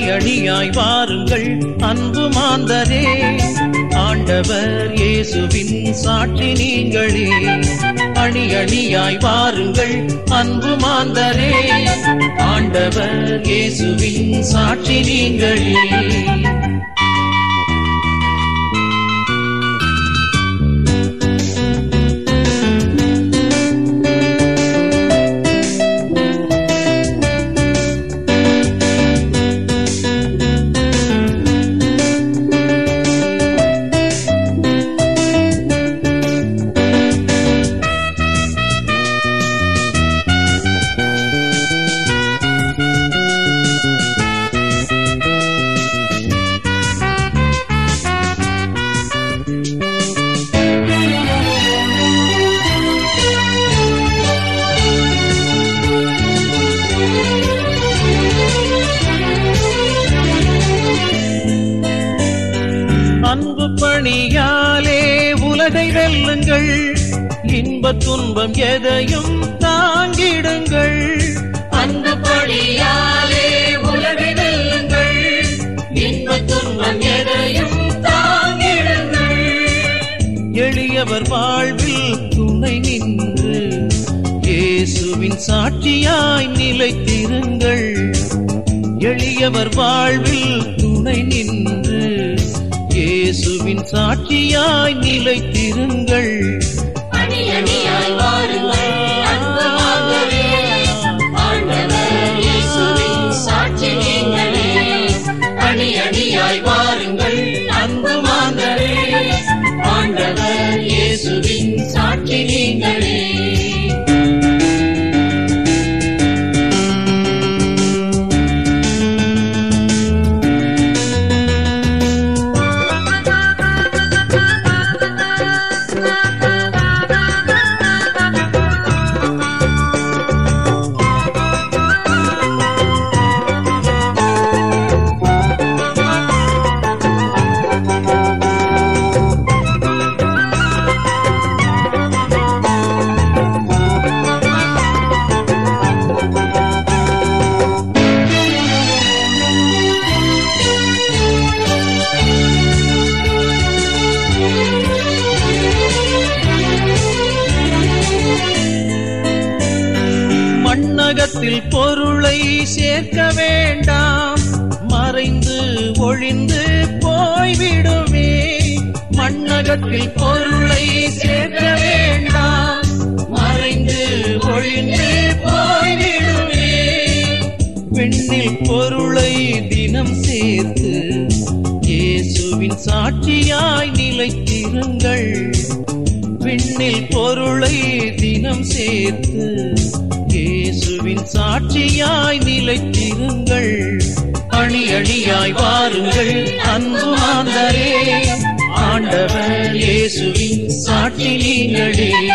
அணியாய் வாருங்கள் அன்பு மாந்தரே, ஆண்டவர் இயேசுவின் சாட்சி நீங்களே. அணியாய் வாருங்கள் அன்பு மாந்தரே, ஆண்டவர் இயேசுவின் சாட்சி நீங்களே. அன்பு பணியாலே உலகை வெல்லுங்கள், இன்ப துன்பம் எதையும் தாங்கிடுங்கள். அன்பு பணியாலே உலகை வெல்லுங்கள், இன்ப துன்பம் எதையும் தாங்கிடுங்கள். எளியவர் வாழ்வில் துணை நின்று இயேசுவின் சாட்சியாய் நிலைத்திருங்கள். எளியவர் வாழ்வில் துணை நின்று இயேசுவின் சாட்சியாய் நிலைத்திருங்கள். அணியாய் வாருங்கள் அன்பு மாந்தரே, ஆண்டவர் இயேசுவின் சாட்சி நீங்களே. அணியாய் வாருங்கள் அன்பு மாந்தரே, ஆண்டவர் இயேசுவின் சாட்சி நீங்களே. மண்ணகத்தில் பொருளை சேர்க்க வேண்டாம், மறைந்து ஒழிந்து போய்விடுமே. மண்ணகத்தில் பொருளை சேர்க்க வேண்டாம், மறைந்து ஒழிந்து போய்விடுமே. விண்ணில் பொருளை தினம் சேர்த்து இயேசுவின் சாட்சியாய் நிலைத்திருங்கள். விண்ணில் பொருளை தினம் சேர்த்து இயேசுவின் சாட்சியாய் நிலைத்திருங்கள். அணியாய் வாருங்கள் அன்பு மாந்தரே, ஆண்டவர் இயேசுவின் சாட்சி நீங்களே.